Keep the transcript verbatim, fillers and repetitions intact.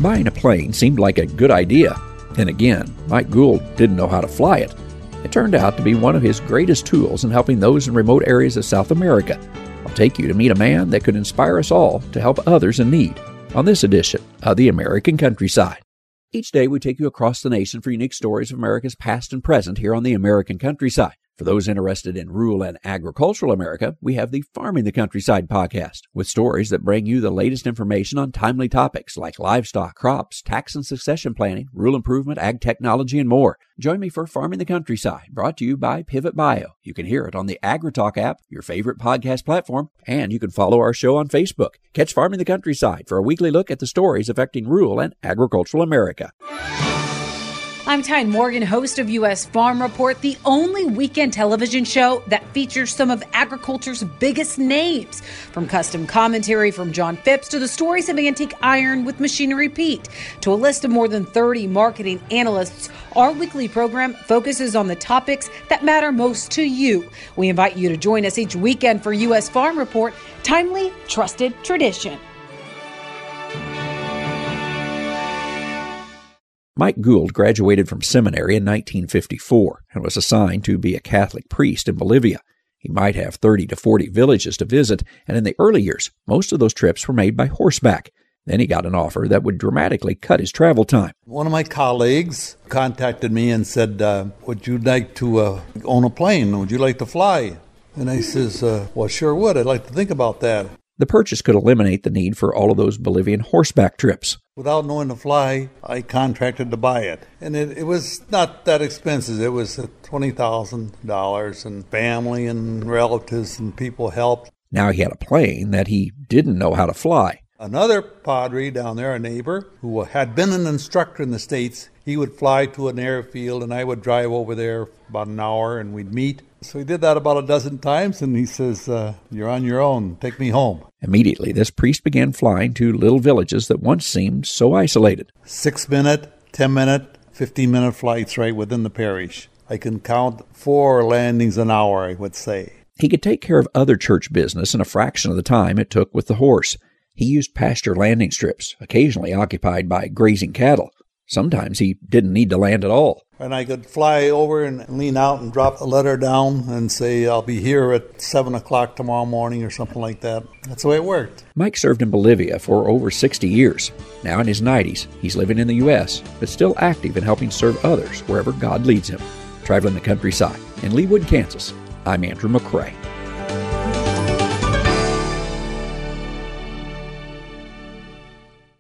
Buying a plane seemed like a good idea. Then again, Mike Gould didn't know how to fly it. It turned out to be one of his greatest tools in helping those in remote areas of South America. I'll take you to meet a man that could inspire us all to help others in need on this edition of The American Countryside. Each day we take you across the nation for unique stories of America's past and present here on The American Countryside. For those interested in rural and agricultural America, we have the Farming the Countryside podcast, with stories that bring you the latest information on timely topics like livestock, crops, tax and succession planning, rural improvement, ag technology, and more. Join me for Farming the Countryside, brought to you by Pivot Bio. You can hear it on the AgriTalk app, your favorite podcast platform, and you can follow our show on Facebook. Catch Farming the Countryside for a weekly look at the stories affecting rural and agricultural America. I'm Tyne Morgan, host of U S Farm Report, the only weekend television show that features some of agriculture's biggest names. From custom commentary from John Phipps to the stories of Antique Iron with Machinery Pete to a list of more than thirty marketing analysts, our weekly program focuses on the topics that matter most to you. We invite you to join us each weekend for U S Farm Report, timely, trusted tradition. Mike Gould graduated from seminary in nineteen fifty-four and was assigned to be a Catholic priest in Bolivia. He might have thirty to forty villages to visit, and in the early years, most of those trips were made by horseback. Then he got an offer that would dramatically cut his travel time. One of my colleagues contacted me and said, uh, would you like to uh, own a plane? Would you like to fly? And I says, uh, well, sure would. I'd like to think about that. The purchase could eliminate the need for all of those Bolivian horseback trips. Without knowing to fly, I contracted to buy it. And it, it was not that expensive. It was twenty thousand dollars, and family and relatives and people helped. Now he had a plane that he didn't know how to fly. Another padre down there, a neighbor, who had been an instructor in the States, he would fly to an airfield and I would drive over there about an hour and we'd meet. So he did that about a dozen times and he says, uh, you're on your own, take me home. Immediately, this priest began flying to little villages that once seemed so isolated. Six-minute, ten-minute, fifteen-minute flights right within the parish. I can count four landings an hour, I would say. He could take care of other church business in a fraction of the time it took with the horse. He used pasture landing strips, occasionally occupied by grazing cattle. Sometimes he didn't need to land at all. And I could fly over and lean out and drop a letter down and say, I'll be here at seven o'clock tomorrow morning or something like that. That's the way it worked. Mike served in Bolivia for over sixty years. Now in his nineties, he's living in the U S, but still active in helping serve others wherever God leads him. Traveling the countryside in Leawood, Kansas, I'm Andrew McCrae.